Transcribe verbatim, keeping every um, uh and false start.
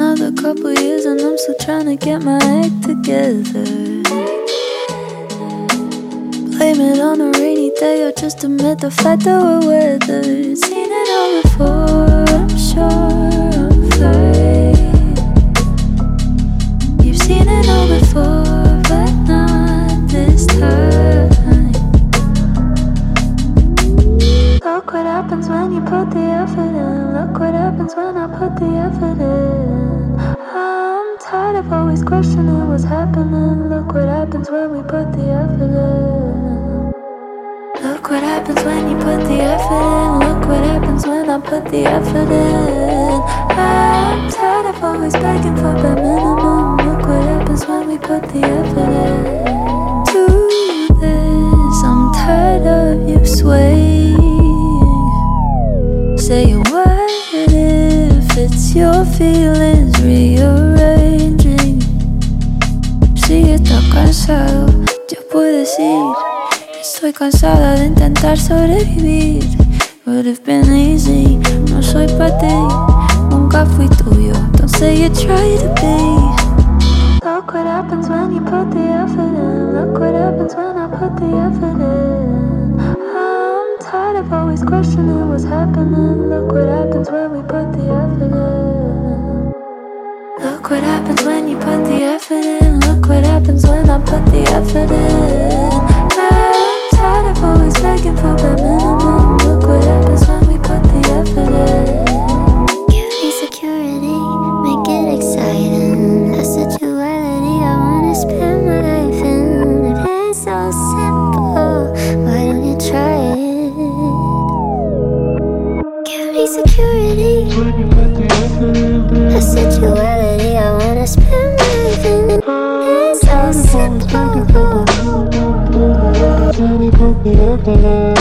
another couple years and I'm still trying to get my act together. Blame it on a rainy day or just admit the fact that we're weathered. Seen it all before, I'm sure I'm afraid. You've seen it all before, but not this time. Look what happens when you put the effort in. Look what happens when I put the effort in. I'm tired of always questioning what's happening. Look what happens when we put the effort in. Look what happens when you put the effort in. Look what happens when I put the effort in. I'm tired of always begging for the minimum. Look what happens when we put the effort in. Do this, I'm tired of you swaying, saying what if it's your feelings rearranging. Si estás cansado, yo puedo decir estoy cansada de intentar sobrevivir. Would have been easy, no soy pa' ti, nunca fui tuyo, don't say you try to be. Look what happens when you put the effort in. Look what happens when I put the effort in. I'm tired of always questioning what's happening. Look what happens when we put the effort in. Look what happens when you put the effort in. Look what happens when I put the effort in. I'm tired of always begging for the minimum. Look what happens when we put the effort in. Give me security, make it exciting. A sexuality I wanna spend my life in. If it's so simple, why don't you try it? Give me security, a sexuality I wanna spend my life in. It's so simple.